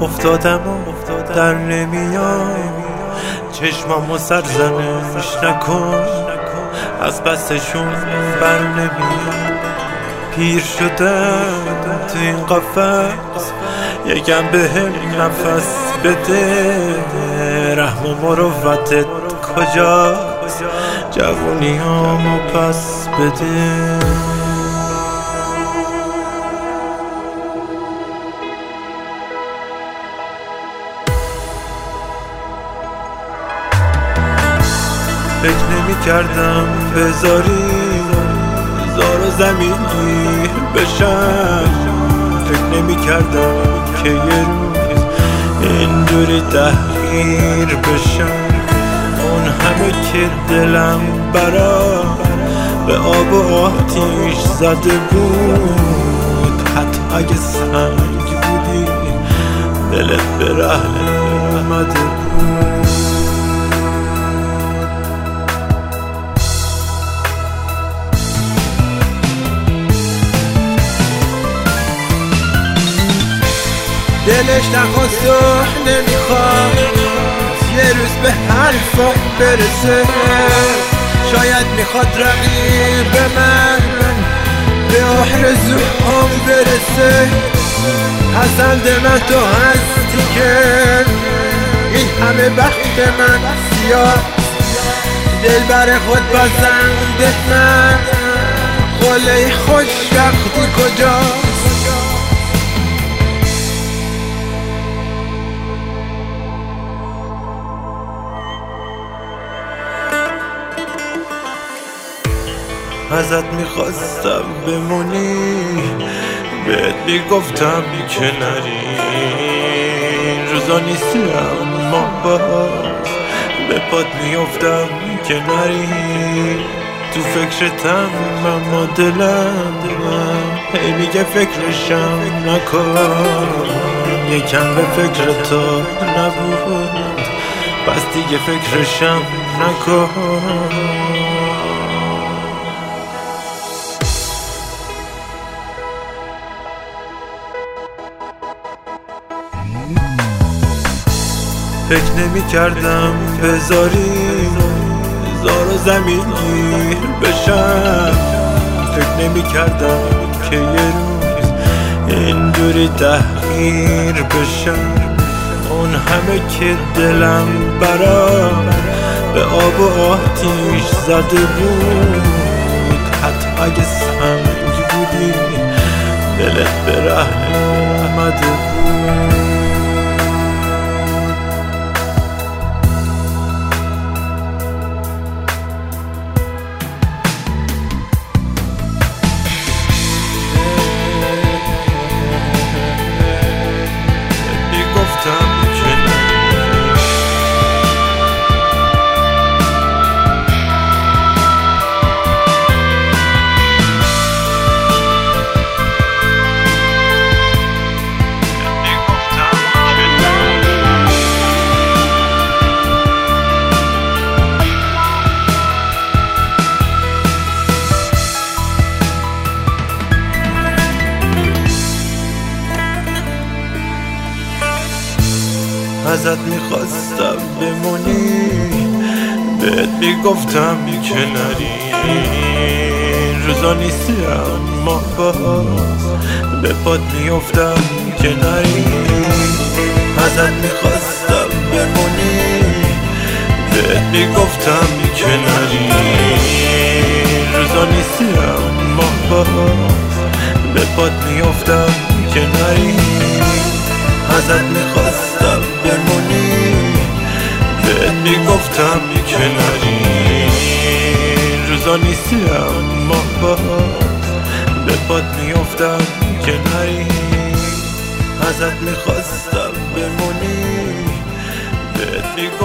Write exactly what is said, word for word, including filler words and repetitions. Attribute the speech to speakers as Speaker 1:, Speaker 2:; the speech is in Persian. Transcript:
Speaker 1: افتادم و در نمیام، چشمامو سرزنش نکن، از بستشون بر نمیام. پیر شدم تو این قفس، یکم بهم نفس بده، رحم و مروتت کجاست، جوونیامو پس بده. فکر نمی کردم بذاری زار و زمینی بشن، فکر نمی کردم که یه روز اینجوری تحقیر بشن. اون همه که دلم برا به آب و آتیش زده بود، حتی اگه سنگ بودی دلت به رحم اومده بود.
Speaker 2: دلش نخواست و نمیخواد یه روز به حرفم برسه، شاید میخواد رقیب من به آرزوام برسه. پسند من تو هستی که این همه بخت من سیاه، دل بر خود بازندت من، خله خوشبختی کجاست؟
Speaker 1: ازت میخواستم بمونی، بهت میگفتم که نری، روزا نیستی اما باز به پات میافتم که نری. تو فکرتم اما دلم هی میگه فکرشم نکن، یکم به فکر تو نبود پس دیگه فکرشم نکن. فکر نمی کردم بذاری زار و زمینی بشن، فکر نمی کردم که یه روز اینجوری تحقیر بشن. اون همه که دلم برا به آب و آتیش زده بود، حتی اگه سنگ بودی دلت به رحم اومده بود. ازت میخواستم بمونی، بهت میگفتم که نری، روزا نیستی اما باز به پات میافتم که نری. ازت میخواستم بمونی، بهت میگفتم که نری، روزا نیستی اما باز به پات میافتم که نری. ازت میخواستم بمونی، بهت میگفتم که نری، روزا نیستی اما باز به پات میافتم که نری. ازت میخواستم بمونی، بهت میگفتم